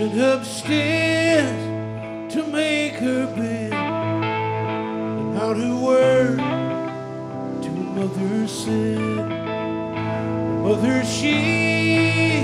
went upstairs to make her bed, and out a word to her mother said, "Mother, she